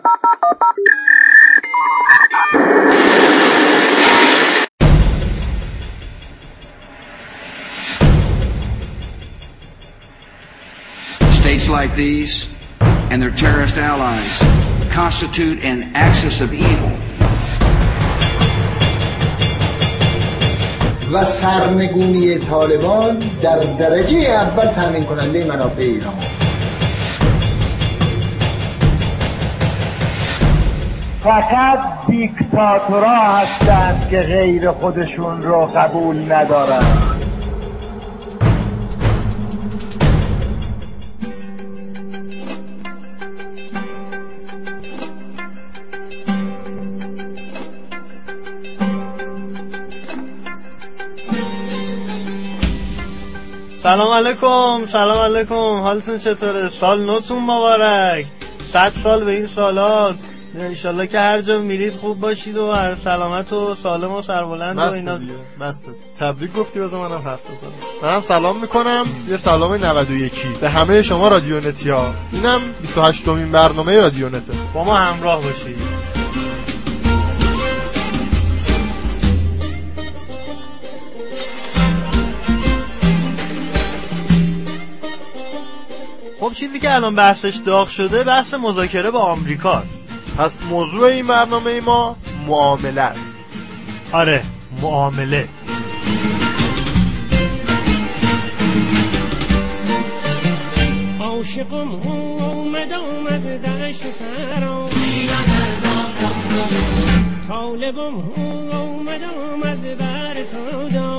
States like these and their terrorist allies constitute an axis of evil. و سرنگونی طالبان در درجه اول تامین کننده منافع ایران. فقط دیکتاتورها هستند که غیر خودشون رو قبول ندارند. سلام علیکم، حالتون چطوره؟ سال نوتون مبارک، 100 سال به این سالات، انشالله که هر جا میرید خوب باشید و هر سلامت و سالم و سربلند و اینا. بس تبریک گفتی واسه منم 7 سال. منم سلام میکنم، یه سلام 91 به همه شما رادیو نتیا. اینم 28مین برنامه رادیو نته. با ما همراه باشید. خب چیزی که الان بحثش داغ شده بحث مذاکره با آمریکاست. پس موضوع این برنامه ما معامله است. آره، معامله. عاشقم اومد دشت سرام، طالبم اومد بر سودا،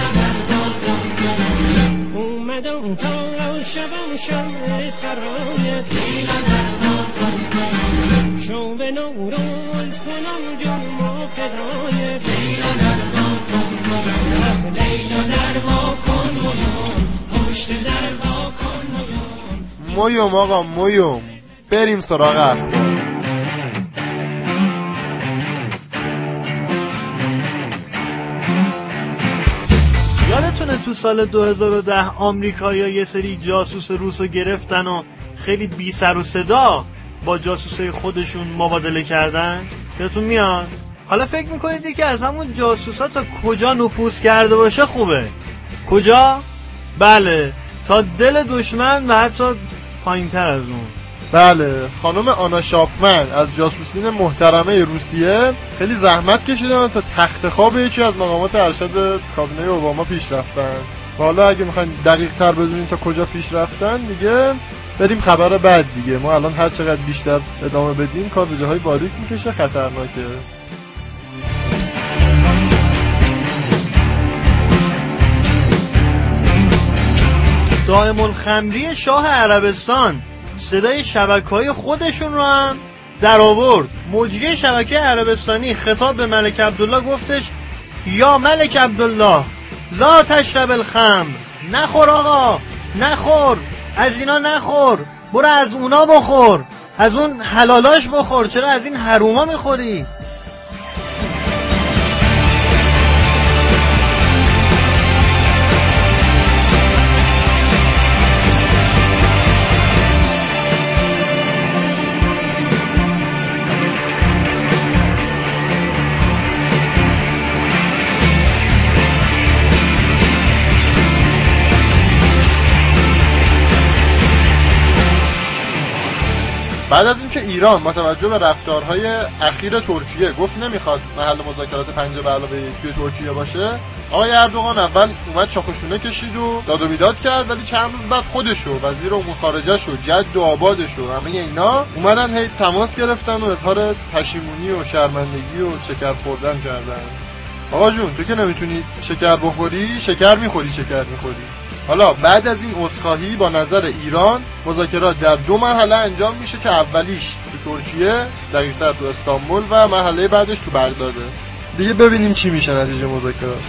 اومدم تا شبم شب سرایت، شو به نوروز کنم جرم و فدایت، از لیلا دروا کن مویوم، پشت دروا کن مویوم. مویوم آقا مویوم، بریم سراغ اصلا. یادتونه تو سال 2010 آمریکایی‌ها یه سری جاسوس روسو گرفتن و خیلی بی سر و صدا با جاسوسای خودشون مبادله کردن؟ یادتون میاد؟ حالا فکر میکنید که از همون جاسوسا تا کجا نفوذ کرده باشه خوبه؟ کجا؟ بله، تا دل دشمن و حتی پایین‌تر از اون. بله، خانم آنا شاپمن از جاسوسین محترمه روسیه خیلی زحمت کشیدن تا تخت خواب یکی از مقامات ارشد کابینه اوباما پیش رفتن. و حالا اگه میخواین دقیق تر بدونین تا کجا پیش رفتن دیگه بریم خبر بعد دیگه. ما الان هر چقدر بیشتر ادامه بدیم کار به جاهای باریک میکشه، خطرناکه. دائم الخمری شاه عربستان صدای شبکه‌های خودشون رو هم در آورد. مجری شبکه عربستانی خطاب به ملک عبدالله گفتش یا ملک عبدالله لا تشرب الخمر، نخور آقا، نخور، از اینا نخور، برو از اونا بخور، از اون حلالاش بخور، چرا از این حروما میخوری؟ بعد از اینکه ایران با توجه به رفتارهای اخیر ترکیه گفت نمیخواد محل مذاکرات 5+1 ترکیه باشه، آقای اردوغان اول اومد شاخشونه کشید و داد و بیداد کرد، ولی چند روز بعد خودشو، وزیر امور خارجه شو، جد و آبادشو، همه اینا اومدن هی تماس گرفتن و اظهار پشیمونی و شرمندگی و شکر خوردن کردن. آقا جون تو که نمیتونی شکر بخوری، شکر میخوری. حالا بعد از این عذرخواهی با نظر ایران مذاکرات در 2 مرحله انجام میشه که اولیش تو ترکیه، دقیق‌تر تو استانبول، و مرحله بعدش تو بغداده. دیگه ببینیم چی میشه نتیجه مذاکرات.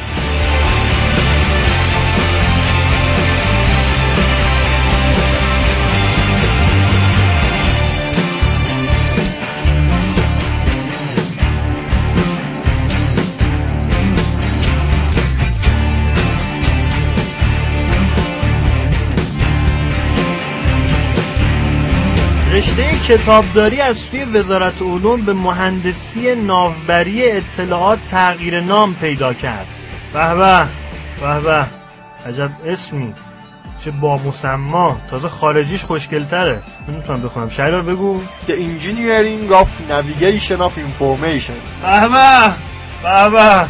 رشته کتابداری از سوی وزارت علوم به مهندسی ناوبری اطلاعات تغییر نام پیدا کرد. به به به به، عجب اسمی، چه با مسما، تازه خارجیش خوشگل‌تره. نمیتونم بخونم، شهریار بگو. The Engineering of Navigation of Information. به به به به.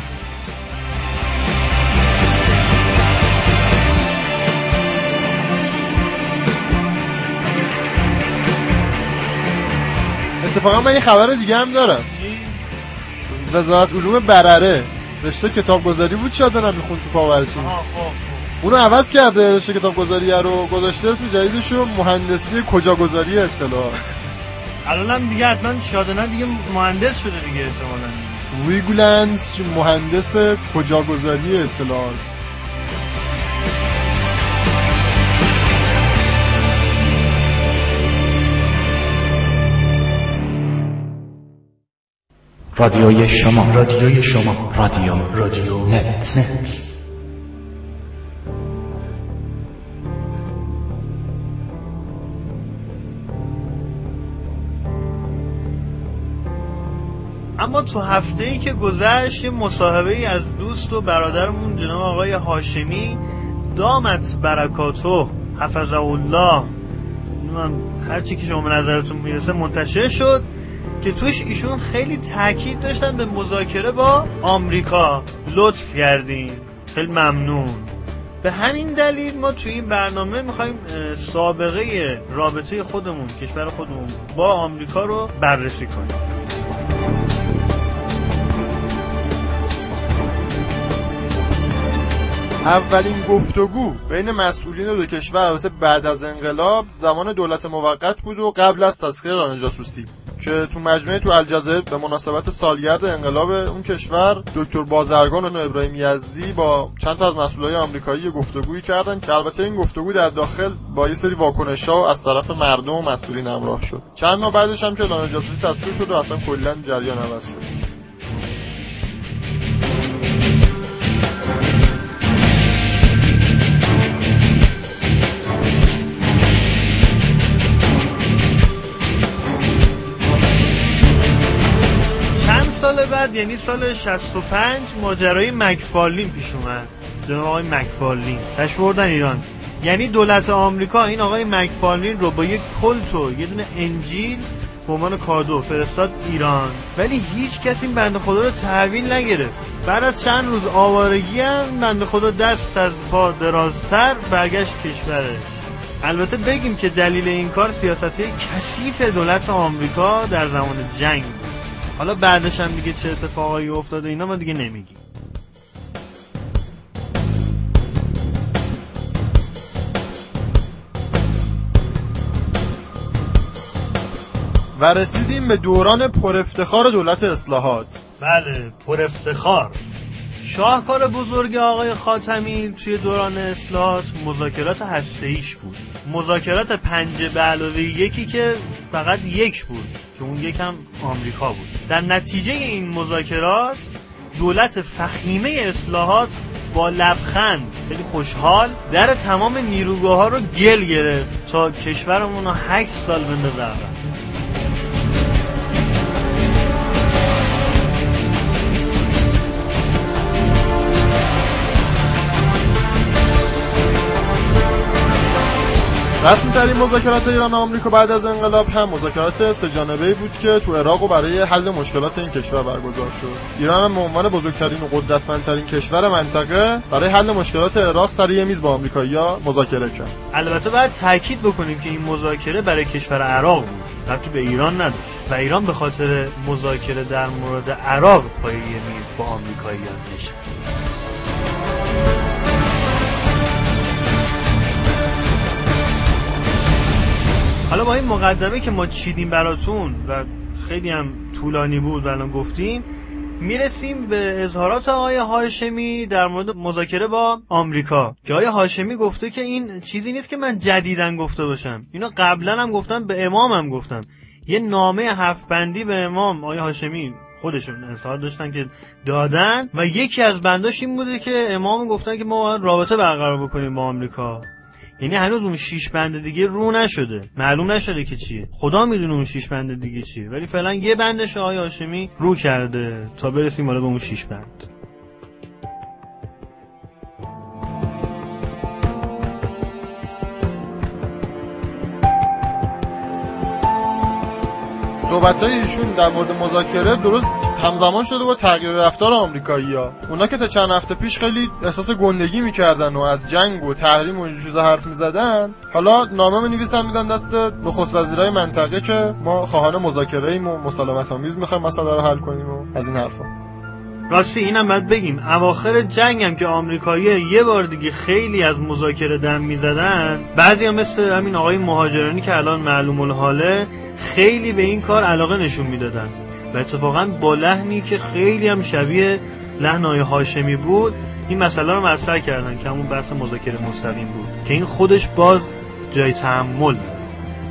اتفاقا من یه خبر دیگه هم دارم. وزارت علوم برره رشته کتابگذاری بود، شاید میخوند تو پاورچین، اونو عوض کرده، رشته کتابگذاری رو گذاشته اسم جدیدشو مهندسی کجاگذاری اطلاعات. الانم دیگه حتما شادنا دیگه مهندس شده دیگه احتمالاً. ویگلنس مهندس کجاگذاری اطلاعات. رادیوی شما، رادیوی شما، رادیو نت. اما تو هفته‌ای که گذشت مصاحبه‌ای از دوست و برادرمون جناب آقای هاشمی دامت برکاتو حفظه الله، هر چی که شما به نظرتون میرسه منتشر شد که توش ایشون خیلی تاکید داشتن به مذاکره با آمریکا. لطف کردین، خیلی ممنون. به همین دلیل ما توی این برنامه میخوایم سابقه رابطه خودمون، کشور خودمون با آمریکا رو بررسی کنیم. اولین گفتگو بین مسئولین دو کشور البته بعد از انقلاب زمان دولت موقت بود و قبل از تسخیر ران جاسوسی، که تو مجمع تو الجزایر به مناسبت سالگرد انقلاب اون کشور دکتر بازرگان و ابراهیم یزدی با چند تا از مسئولای آمریکایی گفتگویی کردن که البته این گفتگو در داخل با یه سری واکنش‌ها از طرف مردم و مسئولین همراه شد. چند ماه بعدش هم که ران جاسوسی تصویب شد و اصلا کلاً جریان عوض شد. سال بعد یعنی سال 65 ماجرای مکفارلین پیش اومد. جناب آقای مکفارلین تشوردن ایران، یعنی دولت آمریکا این آقای مکفارلین رو با یک کلت و یه دونه انجیل به عنوان کادو فرستاد ایران، ولی هیچ کسی این بنده خدا رو تحویل نگرفت. بعد از چند روز آوارگی هم بنده خدا دست از پا درازتر برگشت کشورش. البته بگیم که دلیل این کار سیاست‌های کثیف دولت آمریکا در زمان جنگ. حالا بعدش هم دیگه چه اتفاقایی افتاده اینا ما دیگه نمیگیم. و رسیدیم به دوران پرافتخار دولت اصلاحات. بله، پرافتخار. شاهکار بزرگ آقای خاتمی توی دوران اصلاحات مذاکرات هسته‌ایش بود. مذاکرات 5+1 که فقط یک بود که اون یکم آمریکا بود. در نتیجه این مذاکرات دولت فخیمه اصلاحات با لبخند خیلی خوشحال در تمام نیروگاه‌ها رو گل گرفت تا کشورمون رو 8 سال بندازه عقب. رسمی ترین مذاکرات ایران و آمریکا بعد از انقلاب هم مذاکرات 3 جانبه‌ای بود که تو عراق و برای حل مشکلات این کشور برگزار شد. ایران هم به عنوان بزرگترین و قدرتمندترین کشور منطقه برای حل مشکلات عراق سر یه میز با آمریکایی‌ها مذاکره کرد. البته باید تاکید بکنیم که این مذاکره برای کشور عراق بود، ربطی به ایران نداشت و ایران به خاطر مذاکره در مورد عراق پای یه میز با آمریکایی‌ها نشست. حالا با این مقدمه که ما چیدیم براتون و خیلی هم طولانی بود و الان گفتیم، میرسیم به اظهارات آقای هاشمی در مورد مذاکره با آمریکا که آقای هاشمی گفته که این چیزی نیست که من جدیداً گفته باشم، اینو قبلا هم گفتم، به امام هم گفتم. یه نامه 7 بندی به امام آقای هاشمی خودشون اظهار داشتن که دادن و یکی از بنداش این بوده که امام گفتن که ما باید رابطه برقرار بکنیم با آمریکا. یعنی هنوز اون 6 بند دیگه رو نشده، معلوم نشده که چیه. خدا میدونه اون 6 بند دیگه چیه، ولی فعلا یه بندش آقای هاشمی رو کرده تا برسیم بالا به اون 6 بند. صحبت‌های ایشون در مورد مذاکره درست همزمان شده با تغییر رفتار آمریکایی‌ها. اونا که تا چند هفته پیش خیلی احساس گندگی می‌کردن و از جنگ و تحریم و این چیزا حرف می‌زدن، حالا نامه می‌نویسن میدن دست نخست وزیرای منطقه که ما خواهان مذاکره‌ایم و مسالمت‌آمیز می‌خوایم مسئله رو حل کنیم و از این حرفا. راستی اینم باید بگیم اواخر جنگ هم که آمریکایی‌ها یه بار دیگه خیلی از مذاکره دم می‌زدن، بعضیا مثل همین آقای مهاجرانی که الان معلوم الحاله خیلی به این کار علاقه نشون میدادن و اتفاقا با لحنی که خیلی هم شبیه لحن آقای هاشمی بود این مسئله رو مطرح کردن که همون بحث مذاکره مستقیم بود که این خودش باز جای تأمل داره.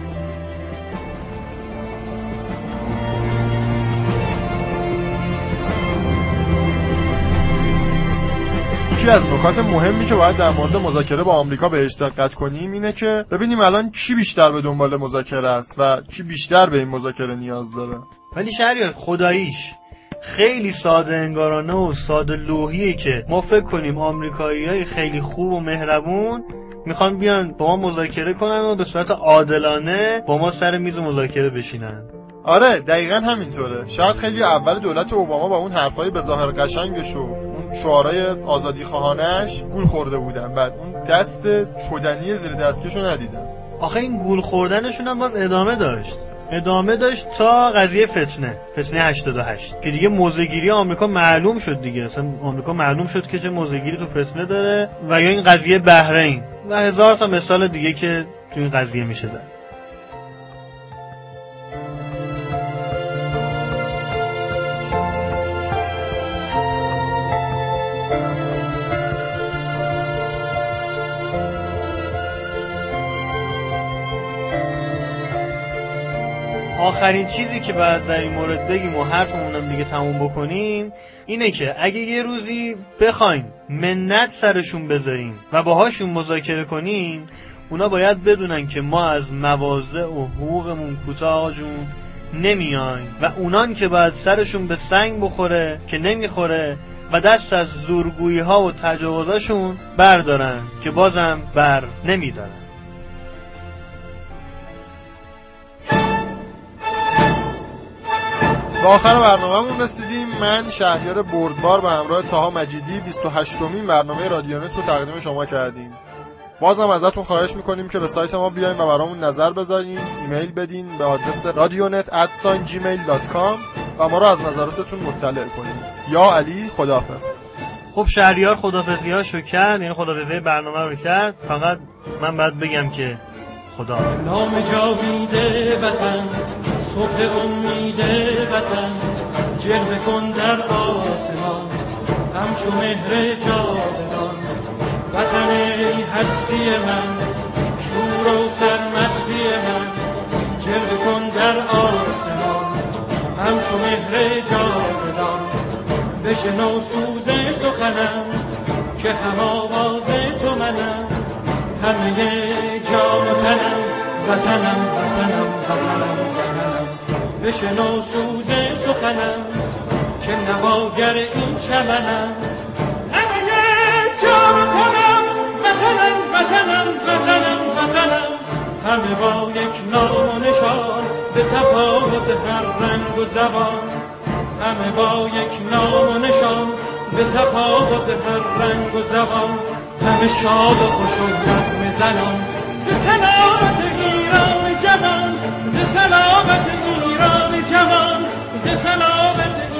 یکی از نکات مهمی که باید در مورد مذاکره با آمریکا بهش دقت کنیم اینه که ببینیم الان کی بیشتر به دنبال مذاکره است و کی بیشتر به این مذاکره نیاز داره. ولی شهریار خداییش خیلی ساده انگارانه و ساده لوحیه که ما فکر کنیم آمریکایی‌های خیلی خوب و مهربون میخوان بیان با ما مذاکره کنن و به صورت عادلانه با ما سر میز مذاکره بشینن. آره دقیقاً همینطوره. شاید خیلی اول دولت اوباما با اون حرفای به ظاهر قشنگش و شعارهای آزادی خواهانش گول خورده بودن، بعد اون دست شدنی زیر دستکشو ندیدن. آخه این گول خوردنشون هم باز ادامه داشت تا قضیه فتنه 88 که دیگه موضع‌گیری آمریکا معلوم شد دیگه. اصلا آمریکا معلوم شد که چه موضع‌گیری تو فتنه داره و یا این قضیه بحرین و هزار تا مثال دیگه که تو این قضیه میشه زد. آخرین چیزی که باید در این مورد بگیم و حرفمونم دیگه تموم بکنیم اینه که اگه یه روزی بخوایم منت سرشون بذاریم و باهاشون مذاکره کنیم، اونا باید بدونن که ما از مواضع و حقوقمون کوتاه آقا جون نمیایم و اونان که باید سرشون به سنگ بخوره که نمیخوره و دست از زورگویی ها و تجاوزاشون بردارن که بازم بر نمیدارن. به آخر برنامه‌مون رسیدیم. من شهریار بردبار به همراه طاها مجیدی 28مین برنامه رادیونت رو تقدیم شما کردیم. بازم ازتون خواهش میکنیم که به سایت ما بیاین و برامون نظر بذارین، ایمیل بدین به آدرس radionet@gmail.com و ما رو از نظراتتون مطلع کنین. یا علی خداحافظ. خب شهریار خداحافظیاشو کرد، یعنی خداحافظی برنامه رو کرد. فقط من باید بگم که خداحافظ. نام جاوید وطن، صبح امید وطن، جلوه کن در آسمان همچو مهر جاودان. وطن ای هستی من، شور و سرمستی من، جلوه کن در آسمان همچو مهر جاودان. بشنو سوز سخنم که هم آواز تو منم، همه جان و تنم وطنم وطنم وطنم وطنم. بشنو سوز سخنم که نواگر این چمنم، همه جان و تنم وطنم وطنم وطنم وطنم. همه با یک نام و نشان به تفاوت هر رنگ و زبان، همه با یک نام و نشان به تفاوت هر رنگ و زبان. همه شاد و خوش و نغمه زنان ز سلامت ایران جوان، ز سلامت ایران جوان، ز سلامت